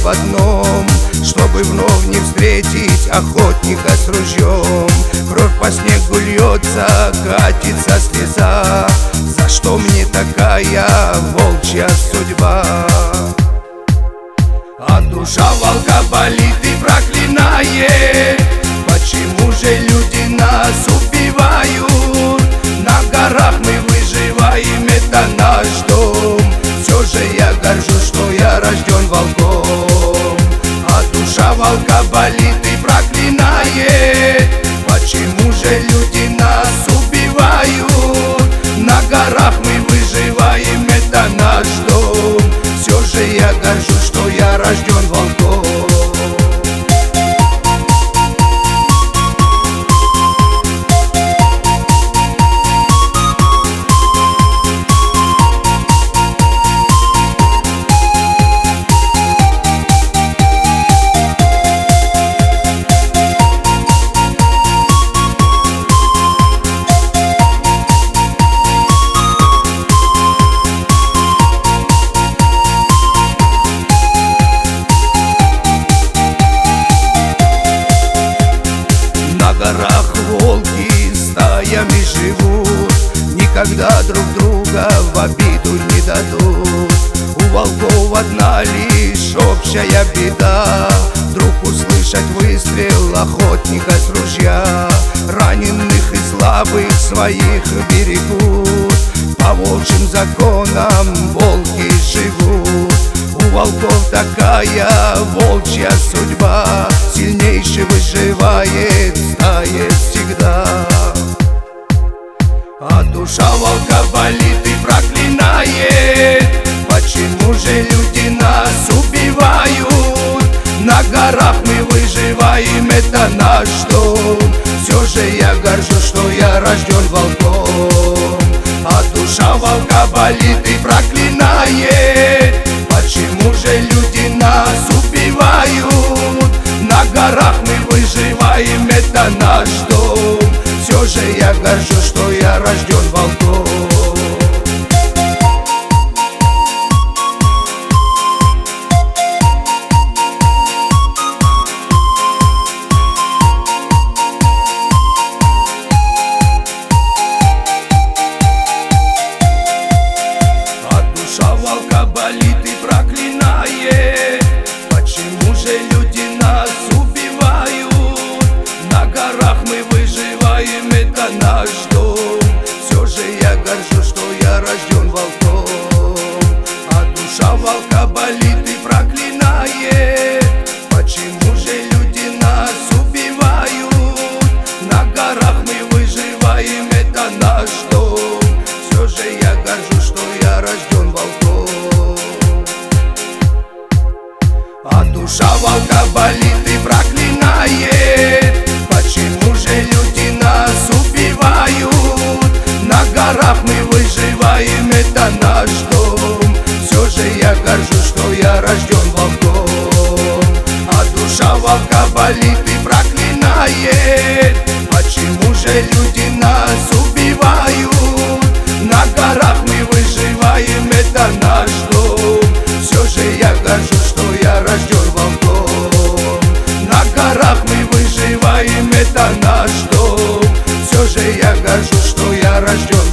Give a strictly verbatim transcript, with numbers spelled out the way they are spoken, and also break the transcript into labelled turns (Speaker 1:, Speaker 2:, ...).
Speaker 1: в одном, чтобы вновь не встретить охотника с ружьем. Кровь по снегу льется, катится слеза. За что мне такая волчья судьба? А душа волка болит и проклинает: почему же люди нас убивают? На горах мы выживаем, это наш дом. Все же я горжусь, что я рожден волком. А душа волка болит и проклинает: почему же люди нас убивают? На горах мы выживаем, это наш дом. Все же я горжусь, что я рожден волком. Волки стаями живут, никогда друг друга в обиду не дадут. У волков одна лишь общая беда: вдруг услышать выстрел охотника с ружья. Раненых и слабых своих берегут, по волчьим законам волки живут. У волков такая волчья судьба: сильнейший выживает в стае всегда. А душа волка болит и проклинает: почему же люди нас убивают? На горах мы выживаем, это наш дом. Все же я горжусь, что я рожден волком. А душа волка болит и проклинает: почему же люди нас убивают? На горах мы выживаем, это наш дом. Все же я горжусь, что я рожден волком. Волка болит и проклинает: почему же люди нас убивают? На горах мы выживаем, это наш дом. Все же я горжусь, что я рожден волком. А душа волка болит и проклинает: почему же люди нас убивают? На горах мы выживаем, это наш дом. Все же я горжусь, что я рожден волком. А душа волка болит и проклинает: почему же люди нас убивают? На горах мы выживаем, это наш дом. Все же я горжусь, что я рожден волком. А душа волка болит и проклинает: почему же люди нас убивают? На горах мы выживаем, это наш дом. Все же я горжусь, что я рожден волком. На горах мы выживаем, это наш дом. Все же я горжусь, что я рожден